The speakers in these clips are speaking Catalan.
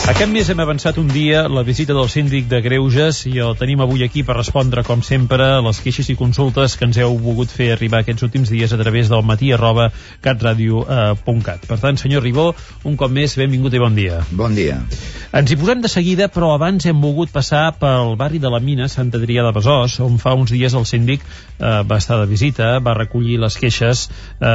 Aquest mes hem avançat un dia la visita del síndic de Greuges i el tenim avui aquí per respondre, com sempre, a les queixes i consultes que ens heu volgut fer arribar aquests últims dies a través del matí@catradio.cat. Per tant, senyor Ribó, un cop més, benvingut i bon dia. Bon dia. Ens hi posem de seguida, però abans hem volgut passar pel barri de la Mina, Sant Adrià de Besòs, on fa uns dies el síndic va estar de visita, va recollir les queixes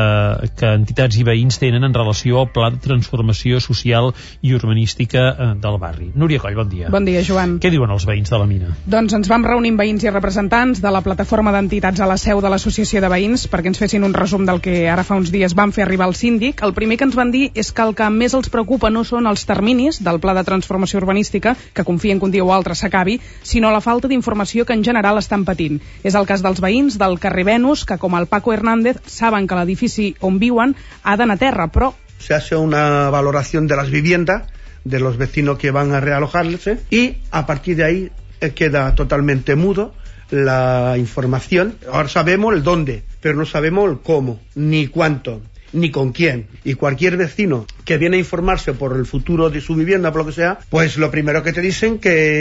que entitats i veïns tenen en relació al pla de transformació social i urbanística del barri. Núria Coll, bon dia. Bon dia, Joan. Què diuen els veïns de la Mina? Doncs ens vam reunir amb veïns i representants de la plataforma d'entitats a la seu de l'Associació de Veïns perquè ens fessin un resum del que ara fa uns dies van fer arribar al síndic. El primer que ens van dir és que el que més els preocupa no són els terminis del pla de transformació urbanística, que confien que un dia o altre s'acabi, sinó la falta d'informació que en general estan patint. És el cas dels veïns del carrer Venus, que com el Paco Hernández saben que l'edifici on viuen ha d'anar a terra, però... Se hace una valoración de las viviendas de los vecinos que van a realojarse y a partir de ahí queda totalmente mudo la información. Ahora sabemos el dónde, pero no sabemos el cómo, ni cuánto, ni con quién. Y cualquier vecino que viene a informarse por el futuro de su vivienda, por lo que sea, pues lo primero que te dicen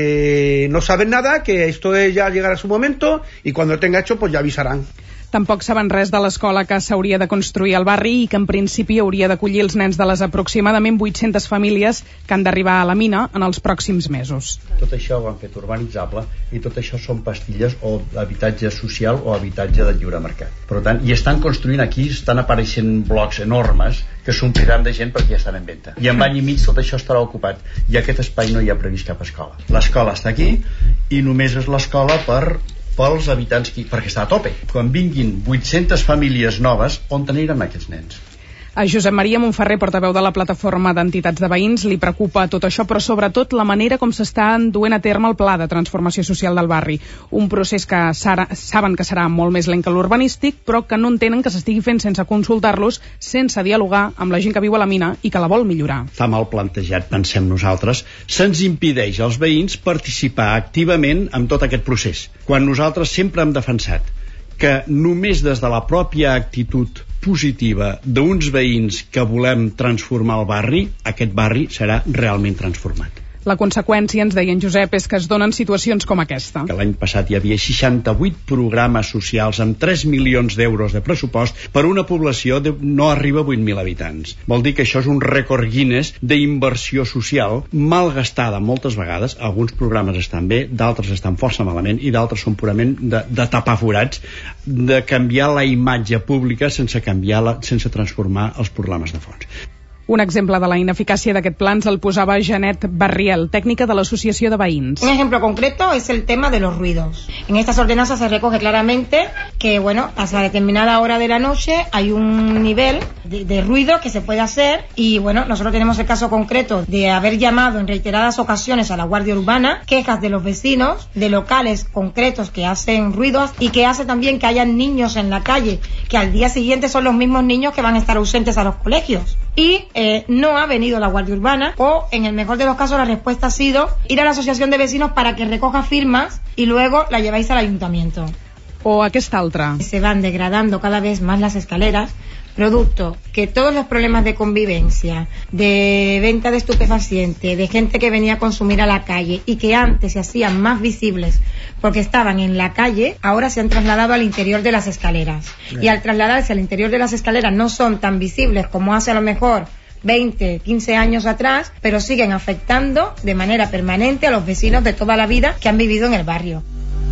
que no saben nada, que esto ya llegará a su momento y cuando lo tenga hecho pues ya avisarán. Tampoc saben res de l'escola que s'hauria de construir al barri i que en principi hauria d'acollir els nens de les aproximadament 800 famílies que han d'arribar a la Mina en els pròxims mesos. Tot això ho han fet urbanitzable i tot això són pastilles o habitatge social o habitatge de lliure mercat. Per tant, i estan construint aquí, estan apareixent blocs enormes que s'ompliran de gent perquè ja estan en venda. I en any i mig tot això estarà ocupat i aquest espai no hi ha previst cap escola. L'escola està aquí i només és l'escola pels habitants, perquè està a tope. Quan vinguin 800 famílies noves, on aniran aquests nens? A Josep Maria Montferrer, portaveu de la plataforma d'entitats de veïns, li preocupa tot això, però sobretot la manera com s'està duent a terme el pla de transformació social del barri. Un procés que saben que serà molt més lent que l'urbanístic, però que no entenen que s'estigui fent sense consultar-los, sense dialogar amb la gent que viu a la Mina i que la vol millorar. Està mal plantejat, pensem nosaltres. Se'ns impedeix als veïns participar activament en tot aquest procés, quan nosaltres sempre hem defensat que només des de la pròpia actitud positiva d'uns veïns que volem transformar el barri, aquest barri serà realment transformat. La conseqüència, ens deia en Josep, és que es donen situacions com aquesta. Que l'any passat hi havia 68 programes socials amb 3 milions d'euros de pressupost per una població de no arriba a 8.000 habitants. Vol dir que això és un rècord Guinness d'inversió social malgastada moltes vegades. Alguns programes estan bé, d'altres estan força malament i d'altres són purament de tapar forats, de canviar la imatge pública sense transformar els problemes de fons. Un exemple de la ineficàcia d'aquest pla ens el posava Janet Barriel, tècnica de l'Associació de Veïns. Un ejemplo concreto es el tema de los ruidos. En estas ordenanzas se recoge claramente que, hasta determinada hora de la noche hay un nivel de ruido que se puede hacer y, nosotros tenemos el caso concreto de haber llamado en reiteradas ocasiones a la Guardia Urbana, quejas de los vecinos, de locales concretos que hacen ruidos y que hace también que hayan niños en la calle, que al día siguiente son los mismos niños que van a estar ausentes a los colegios. Y no ha venido la Guardia Urbana o, en el mejor de los casos, la respuesta ha sido ir a la asociación de vecinos para que recoja firmas y luego la lleváis al ayuntamiento. O aquesta altra. Se van degradando cada vez más las escaleras, producto que todos los problemas de convivencia, de venta de estupefacientes, de gente que venía a consumir a la calle y que antes se hacían más visibles porque estaban en la calle, ahora se han trasladado al interior de las escaleras. Y al trasladarse al interior de las escaleras no son tan visibles como hace a lo mejor 20, 15 años atrás, pero siguen afectando de manera permanente a los vecinos de toda la vida que han vivido en el barrio.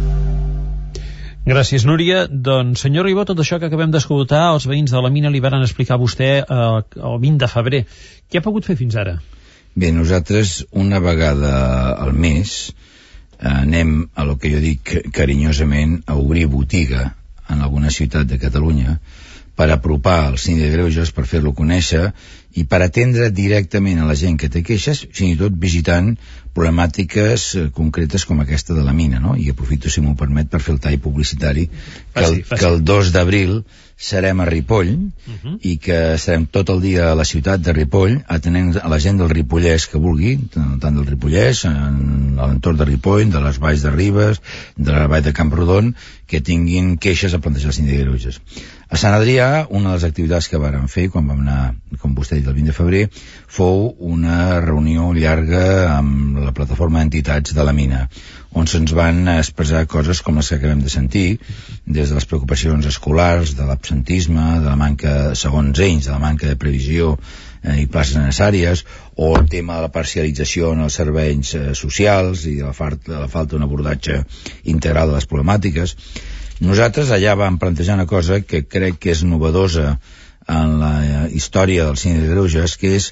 Gràcies, Núria. Doncs, senyor Ribó, tot això que acabem d'escoltar, els veïns de la Mina li van explicar a vostè el 20 de febrer. Què ha pogut fer fins ara? Bé, nosaltres una vegada al mes anem a lo que jo dic carinyosament a obrir botiga en alguna ciutat de Catalunya per apropar el síndic de Greuges, per fer-lo conèixer i per atendre directament a la gent que té queixes, fins i tot visitant problemàtiques concretes com aquesta de la Mina, no? I aprofito, si m'ho permet, per fer el tall publicitari que el 2 d'abril serem a Ripoll i que estarem tot el dia a la ciutat de Ripoll atenent a la gent del Ripollès que vulgui, tant del Ripollès, a l'entorn de Ripoll, de les valls de Ribes, de la vall de Camprodon, que tinguin queixes a plantejar el Síndic de Greuges. A Sant Adrià, una de les activitats que vàrem fer quan vam anar, com vostè ha dit, el 20 de febrer, fou una reunió llarga amb la plataforma d'entitats de la mina, on se'ns van expressar coses com les que acabem de sentir, des de les preocupacions escolars, de l'absentisme, de la manca, segons ells, de la manca de previsió i places necessàries, o el tema de la parcialització en els serveis socials i de la falta d'un abordatge integral de les problemàtiques. Nosaltres allà vam plantejar una cosa que crec que és novedosa en la història del Síndic de Greuges, que és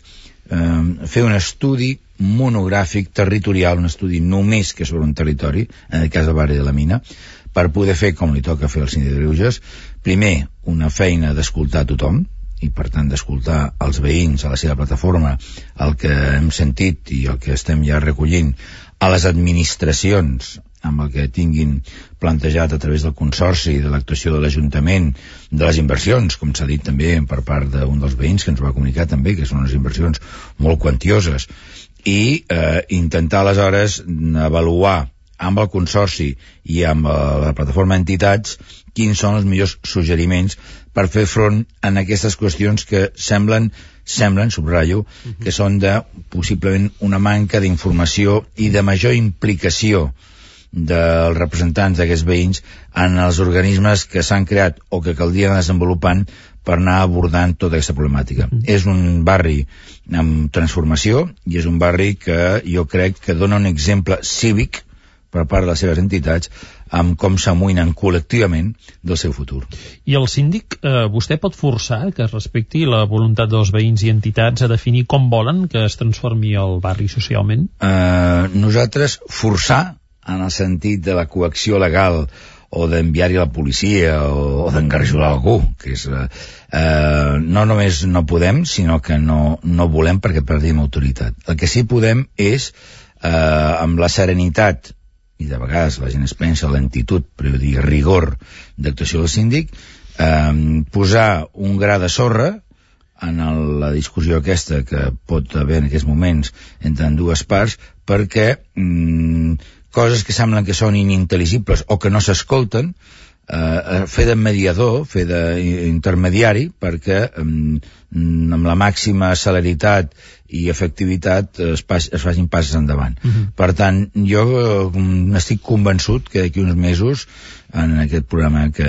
fer un estudi monogràfic territorial, un estudi només que sobre un territori, en el cas del barri de la Mina, per poder fer com li toca fer al Síndic de Greuges. Primer, una feina d'escoltar a tothom, i per tant d'escoltar els veïns a la seva plataforma, el que hem sentit i el que estem ja recollint a les administracions, amb el que tinguin plantejat a través del Consorci, de l'actuació de l'Ajuntament, de les inversions, com s'ha dit també per part d'un dels veïns que ens va comunicar també, que són unes inversions molt quantioses, i intentar aleshores avaluar amb el Consorci i amb la plataforma d'entitats quins són els millors suggeriments per fer front en aquestes qüestions que semblen, subratllo, que són de possiblement una manca d'informació i de major implicació dels representants d'aquests veïns en els organismes que s'han creat o que caldria anar desenvolupant per anar abordant tota aquesta problemàtica. És un barri amb transformació i és un barri que jo crec que dona un exemple cívic per part de les seves entitats amb com s'amoïnen col·lectivament del seu futur. I el síndic, vostè pot forçar que es respecti la voluntat dels veïns i entitats a definir com volen que es transformi el barri socialment? Nosaltres forçar en el sentit de la coacció legal o d'enviar-hi a la policia o d'engarjolar algú, que és no només no podem, sinó que no volem perquè perdim autoritat. El que sí podem és amb la serenitat, i de vegades la gent es pensa lentitud, però jo diria rigor d'actuació del síndic, posar un gra de sorra en la discussió aquesta que pot haver en aquests moments entre dues parts, perquè coses que semblen que són inintel·ligibles o que no s'escolten, fer de mediador, fer d'intermediari, perquè amb la màxima celeritat i efectivitat es facin passes endavant. Per tant, jo n'estic convençut que d'aquí uns mesos, en aquest programa que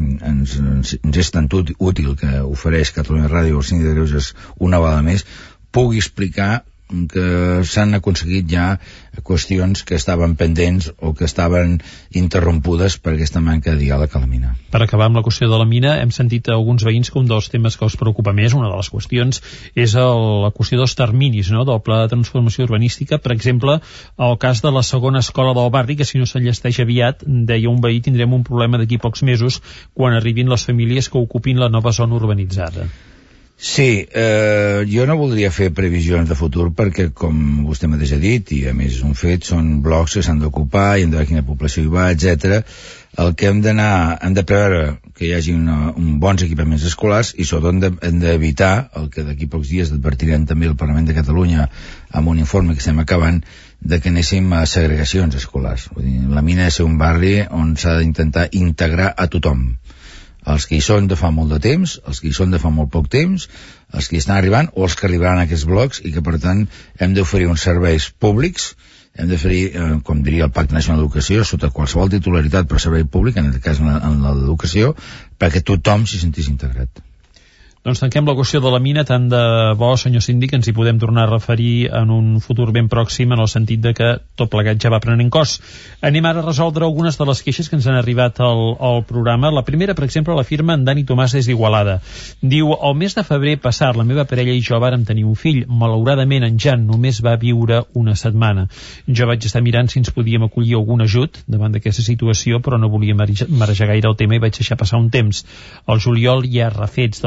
ens és tan útil que ofereix Catalunya Ràdio al Síndic de Greuges una vegada més, pugui explicar que s'han aconseguit ja qüestions que estaven pendents o que estaven interrompudes per aquesta manca de diàleg a la mina. Per acabar amb la qüestió de la mina, hem sentit a alguns veïns que un dels temes que els preocupa més, una de les qüestions, és la qüestió dels terminis, no?, del pla de transformació urbanística. Per exemple, el cas de la segona escola del barri, que si no s'enllesteix aviat, deia un veí, tindrem un problema d'aquí pocs mesos quan arribin les famílies que ocupin la nova zona urbanitzada. Sí, jo no voldria fer previsions de futur perquè, com vostè mateix ha dit, i a més és un fet, són blocs que s'han d'ocupar i hem de veure quina població hi va, etc. El que hem de preveure que hi hagi bons equipaments escolars i sobretot hem d'evitar el que d'aquí pocs dies advertirem també el Parlament de Catalunya amb un informe que estem acabant, de que anéssim a segregacions escolars. Vull dir, la mina ha de ser un barri on s'ha d'intentar integrar a tothom. Els que hi són de fa molt de temps, els que hi són de fa molt poc temps, els que hi estan arribant o els que arribaran a aquests blocs, i que per tant hem d'oferir uns serveis públics, hem d'oferir, com diria el Pacte Nacional d'Educació, sota qualsevol titularitat per servei públic, en aquest cas en l'educació, perquè tothom s'hi sentís integrat. Doncs tanquem la qüestió de la mina. Tant de bo, senyor síndic, ens hi podem tornar a referir en un futur ben pròxim, en el sentit de que tot plegat ja va prenent cos. Anem ara a resoldre algunes de les queixes que ens han arribat al programa. La primera, per exemple, la firma en Dani Tomàs des d'Igualada. Diu: el mes de febrer passat la meva parella i jo vàrem tenir un fill. Malauradament en Jan només va viure una setmana. Jo vaig estar mirant si ens podíem acollir algun ajut davant d'aquesta situació, però no volia marejar gaire el tema i vaig deixar passar un temps. Al juliol, ja refets del cop,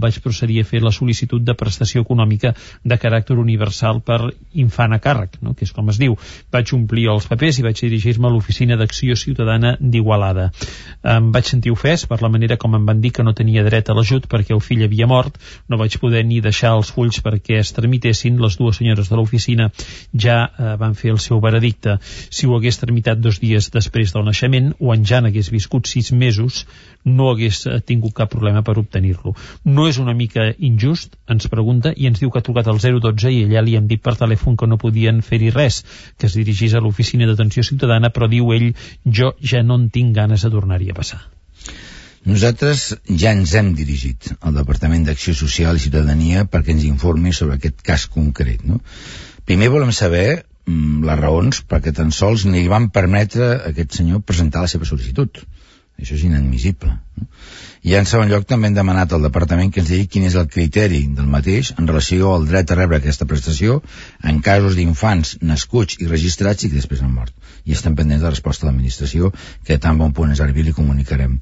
vaig procedir a fer la sol·licitud de prestació econòmica de caràcter universal per infant a càrrec, no? Que és com es diu. Vaig omplir els papers i vaig dirigir-me a l'Oficina d'Acció Ciutadana d'Igualada. Em vaig sentir ofès per la manera com em van dir que no tenia dret a l'ajut perquè el fill havia mort. No vaig poder ni deixar els fulls perquè es tramitessin. Les dues senyores de l'oficina ja van fer el seu veredicte. Si ho hagués tramitat 2 dies després del naixement o en Jan hagués viscut 6 mesos, no hagués tingut cap problema per obtenir-lo. No és una mica injust? Ens pregunta, i ens diu que ha trucat al 012 i allà li han dit per telèfon que no podien fer-hi res, que es dirigís a l'Oficina d'Atenció Ciutadana, però diu ell, jo ja no en tinc ganes de tornar-hi a passar. Nosaltres ja ens hem dirigit al Departament d'Acció Social i Ciutadania perquè ens informi sobre aquest cas concret, no? Primer volem saber les raons perquè tan sols ni li van permetre a aquest senyor presentar la seva sol·licitud. Això és inadmissible, no? I en segon lloc també hem demanat al departament que ens digui quin és el criteri del mateix en relació al dret a rebre aquesta prestació en casos d'infants nascuts i registrats i que després han mort. I estem pendents de la resposta de l'administració, que tan bon punt ens arribi li comunicarem.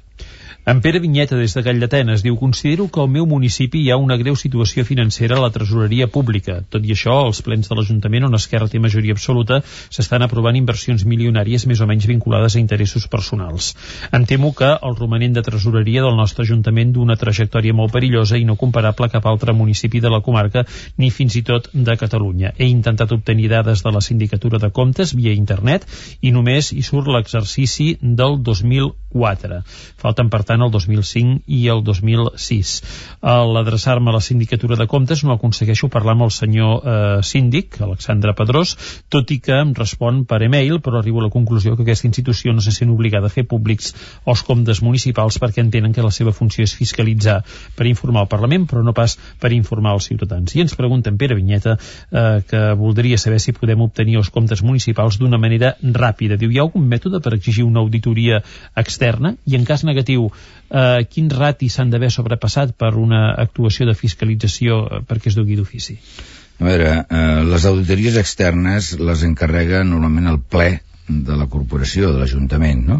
En Pere Vinyeta, des de Gall d'Atenes, diu: considero que al meu municipi hi ha una greu situació financera a la tresoreria pública. Tot i això, als plens de l'Ajuntament, on Esquerra té majoria absoluta, s'estan aprovant inversions milionàries més o menys vinculades a interessos personals. Em temo que el romanent de tresoreria del nostre Ajuntament d'una trajectòria molt perillosa i no comparable a cap altre municipi de la comarca, ni fins i tot de Catalunya. He intentat obtenir dades de la Sindicatura de Comptes via internet i només hi surt l'exercici del 2004. Falten, per tant, el 2005 i el 2006. A l'adreçar-me a la Sindicatura de Comptes no aconsegueixo parlar amb el senyor síndic, Alexandre Pedrós, tot i que em respon per e-mail, però arribo a la conclusió que aquesta institució no se sent obligada a fer públics els comptes municipals perquè entenen que la seva funció és fiscalitzar per informar al Parlament, però no pas per informar als ciutadans. I ens pregunta en Pere Vinyeta que voldria saber si podem obtenir els comptes municipals d'una manera ràpida. Diu, hi ha algun mètode per exigir una auditoria externa? I en cas negatiu, quins ratis s'han d'haver sobrepassat per una actuació de fiscalització perquè es dugui d'ofici? A veure, les auditories externes les encarrega normalment el ple de la corporació, de l'Ajuntament, no?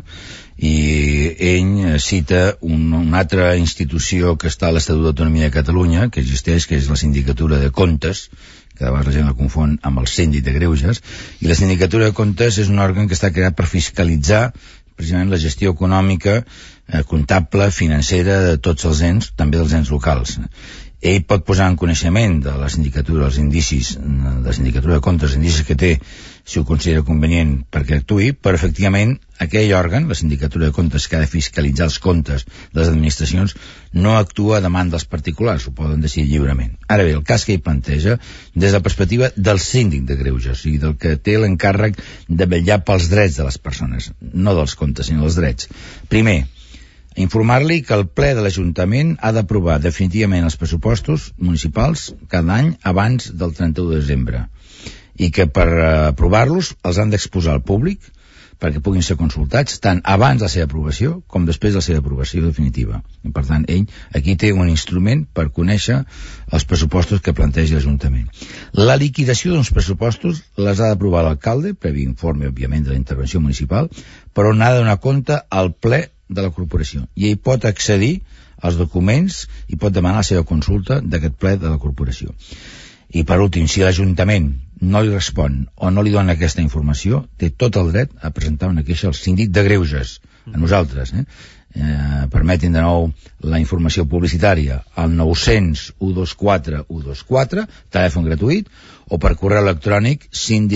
I ell cita una altra institució que està a l'Estatut d'Autonomia de Catalunya, que existeix, que és la Sindicatura de Comptes, que de vegades la gent la confon amb el síndic de greuges, i la Sindicatura de Comptes és un òrgan que està creat per fiscalitzar precisament la gestió econòmica, comptable, financera de tots els ens, també dels ens locals. Ell pot posar en coneixement de la sindicatura els indicis, de la Sindicatura de Comptes, els indicis que té, si ho considera convenient perquè actuï, però efectivament aquell òrgan, la Sindicatura de Comptes, que ha de fiscalitzar els comptes de les administracions, no actua a demanda dels particulars, ho poden decidir lliurement. Ara bé, el cas que ell planteja, des de la perspectiva del síndic de greuges, o sigui, del que té l'encàrrec de vetllar pels drets de les persones, no dels comptes, sinó dels drets. Primer, informar-li que el ple de l'Ajuntament ha d'aprovar definitivament els pressupostos municipals cada any abans del 31 de desembre i que per aprovar-los els han d'exposar al públic perquè puguin ser consultats tant abans de la seva aprovació com després de la seva aprovació definitiva. I, per tant, ell aquí té un instrument per conèixer els pressupostos que planteja l'Ajuntament. La liquidació d'uns pressupostos les ha d'aprovar l'alcalde, previ informe, òbviament, de la intervenció municipal, però n'ha de donar compte al ple de la corporació. I ell pot accedir als documents i pot demanar la seva consulta d'aquest ple de la corporació. I per últim, si l'Ajuntament no li respon o no li dona aquesta informació, té tot el dret a presentar una queixa al síndic de greuges, a nosaltres. Permetin de nou la informació publicitària al 900 124 124, telèfon gratuït, o per correu electrònic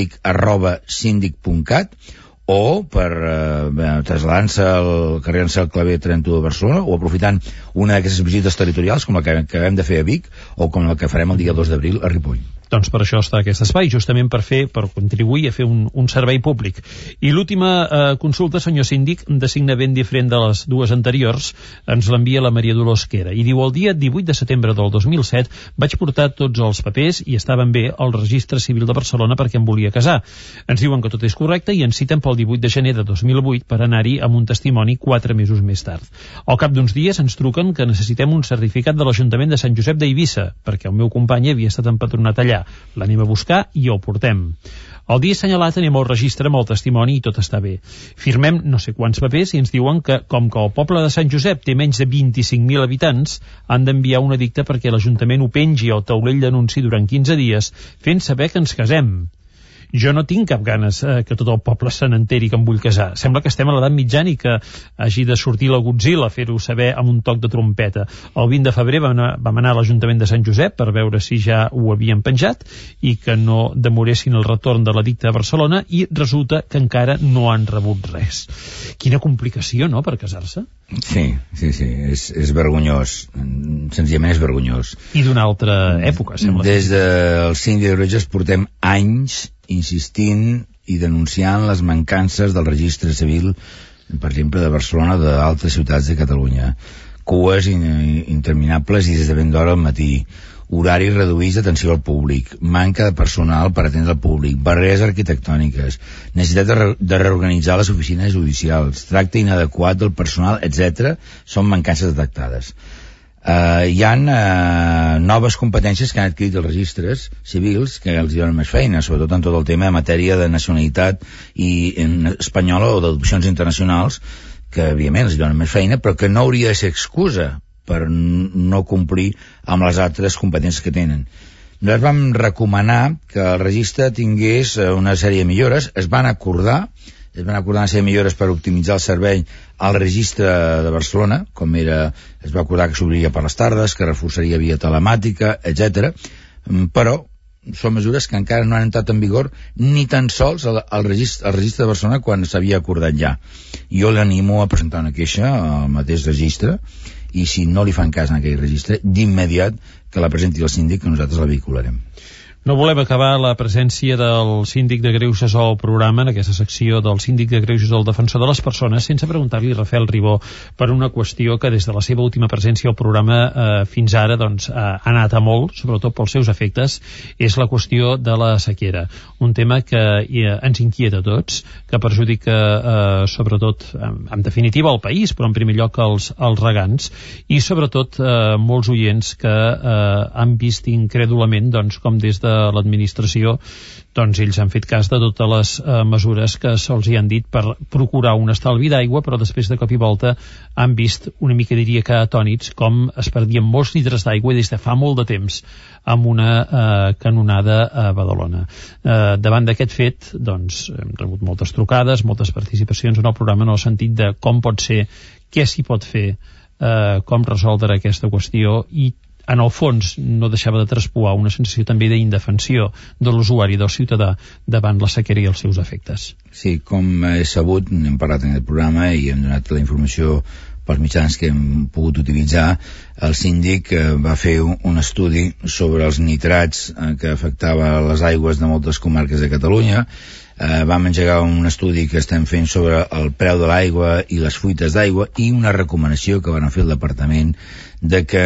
síndic@sindic.cat, o per traslladant-se al carrer Ansel Clavé 31 de Barcelona, o aprofitant una d'aquestes visites territorials com la que acabem de fer a Vic o com la que farem el dia 2 d'abril a Ripoll. Doncs per això està aquest espai, justament per contribuir a fer un servei públic. I l'última consulta, senyor síndic, de signe ben diferent de les dues anteriors, ens l'envia la Maria Dolors Quera, i diu: el dia 18 de setembre del 2007 vaig portar tots els papers i estaven bé al Registre Civil de Barcelona perquè em volia casar. Ens diuen que tot és correcte i ens citen pel 18 de gener de 2008 per anar-hi amb un testimoni 4 mesos més tard. Al cap d'uns dies ens truquen que necessitem un certificat de l'Ajuntament de Sant Josep d'Eivissa perquè el meu company havia estat empadronat allà. L'anem a buscar i el portem. El dia assenyalat anem al registre amb el testimoni i tot està bé. Firmem no sé quants papers i ens diuen que, com que el poble de Sant Josep té menys de 25.000 habitants, han d'enviar un edicte perquè l'Ajuntament ho pengi al taulell d'anunci durant 15 dies, fent saber que ens casem. Jo no tinc cap ganes que tot el poble se n'enteri que em vull casar. Sembla que estem a l'edat mitjana i que hagi de sortir la Godzilla a fer-ho saber amb un toc de trompeta. El 20 de febrer vam anar a l'Ajuntament de Sant Josep per veure si ja ho havien penjat i que no demoressin el retorn de l'edicte a Barcelona, i resulta que encara no han rebut res. Quina complicació, no?, per casar-se. Sí, és vergonyós, senzillament és vergonyós. I d'una altra època, sembla. Des del Síndic de Greuges portem anys insistint i denunciant les mancances del registre civil, per exemple, de Barcelona, d'altres ciutats de Catalunya. Cues interminables i des de ben d'hora al matí, horaris reduïts d'atenció al públic, manca de personal per atendre el públic, barreres arquitectòniques, necessitat de reorganitzar les oficines judicials, tracte inadequat del personal, etc. Són mancances detectades. Hi ha noves competències que han adquirit els registres civils que els donen més feina, sobretot en tot el tema de matèria de nacionalitat i espanyola o d'adopcions internacionals, que evidentment els donen més feina, però que no hauria de ser excusa per no complir amb les altres competències que tenen. Nosaltres vam recomanar que el registre tingués una sèrie de millores. Es van acordar una sèrie de millores per optimitzar el servei al registre de Barcelona, com era, es va acordar que s'obriria per les tardes, que reforçaria via telemàtica, etc. Però són mesures que encara no han entrat en vigor ni tan sols al registre de Barcelona quan s'havia acordat ja. Jo l'animo a presentar una queixa al mateix registre, i si no li fan cas en aquell registre, d'immediat que la presenti el síndic, que nosaltres la vehicularem. No volem acabar la presència del síndic de Greuges al programa, en aquesta secció del síndic de Greuges, el defensor de les persones, sense preguntar-li a Rafael Ribó per una qüestió que des de la seva última presència al programa fins ara ha anat a molt, sobretot pels seus efectes. És la qüestió de la sequera, un tema que ens inquieta a tots, que perjudica sobretot, en definitiva, el país, però en primer lloc els regants, i sobretot molts oients que han vist incrèdulament com des de l'administració ells han fet cas de totes les mesures que se'ls hi han dit per procurar un estalvi d'aigua, però després de cop i volta han vist una mica, diria que atònits, com es perdien molts litres d'aigua des de fa molt de temps amb una canonada a Badalona. Davant d'aquest fet, hem rebut moltes trucades, moltes participacions en el programa en el sentit de com pot ser, què s'hi pot fer, com resoldre aquesta qüestió, i en el fons no deixava de traspuar una sensació també d'indefensió de l'usuari, del ciutadà, davant la sequera i els seus efectes. Sí, com he sabut, hem parlat en aquest programa i hem donat la informació pels mitjans que hem pogut utilitzar. El síndic va fer un estudi sobre els nitrats que afectava les aigües de moltes comarques de Catalunya. Vam engegar un estudi que estem fent sobre el preu de l'aigua i les fuites d'aigua, i una recomanació que van fer el departament de que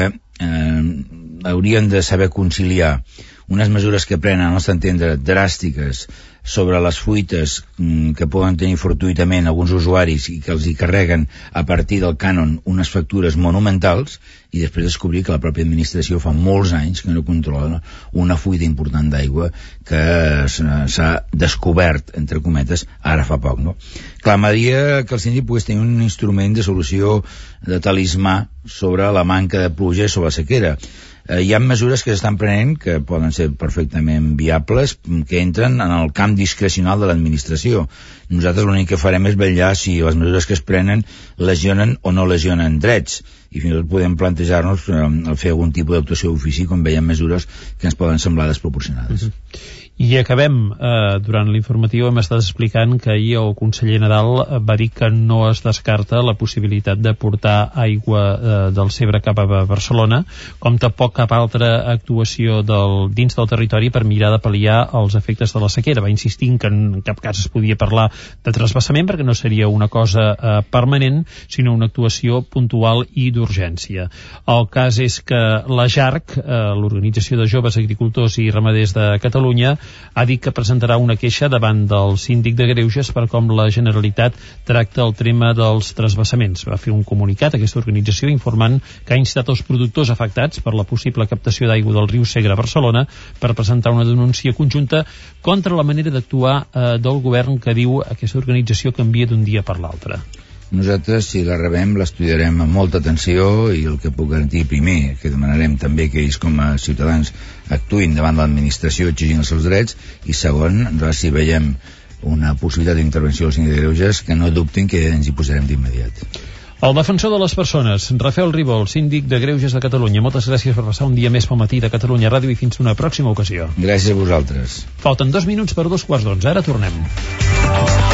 haurien de saber conciliar unes mesures que prenen, al nostre entendre, dràstiques sobre les fuites que poden tenir fortuïtament alguns usuaris i que els hi carreguen a partir del cànon unes factures monumentals, i després descobrir que la pròpia administració fa molts anys que no controla una fuita important d'aigua que s'ha descobert, entre cometes, ara fa poc, no? Clamaria que el síndic pogués tenir un instrument de solució de talismà sobre la manca de pluja i sobre la sequera. Hi ha mesures que s'estan prenent que poden ser perfectament viables, que entren en el camp discrecional de l'administració. Nosaltres l'únic que farem és vetllar si les mesures que es prenen lesionen o no lesionen drets, i fins i tot podem plantejar-nos fer algun tipus d'actuació d'ofici quan veiem mesures que ens poden semblar desproporcionades. I acabem, durant l'informatiu hem estat explicant que ahir el conseller Nadal va dir que no es descarta la possibilitat de portar aigua del Segre cap a Barcelona, com tampoc cap altra actuació dins del territori per mirar de pal·liar els efectes de la sequera. Va insistir que en cap cas es podia parlar de trasbassament perquè no seria una cosa permanent, sinó una actuació puntual i d'urgència. El cas és que la JARC, l'Organització de Joves Agricultors i Ramaders de Catalunya, ha dit que presentarà una queixa davant del síndic de Greuges per com la Generalitat tracta el tema dels transvasaments. Va fer un comunicat a aquesta organització informant que ha instat els productors afectats per la possible captació d'aigua del riu Segre a Barcelona per presentar una denúncia conjunta contra la manera d'actuar del govern que diu aquesta organització canvia d'un dia per l'altre. Nosaltres, si la rebem, l'estudiarem amb molta atenció i el que puc garantir, primer, que demanarem també que ells com a ciutadans actuïn davant l'administració exigint els seus drets, i segon, nosaltres si veiem una possibilitat d'intervenció del síndic de Greuges, que no dubtin que ens hi posarem d'immediat. El defensor de les persones, Rafael Ribó, síndic de Greuges de Catalunya. Moltes gràcies per passar un dia més pel matí de Catalunya Ràdio i fins una pròxima ocasió. Gràcies a vosaltres. Falten 2 minuts per 2:15. Ara tornem.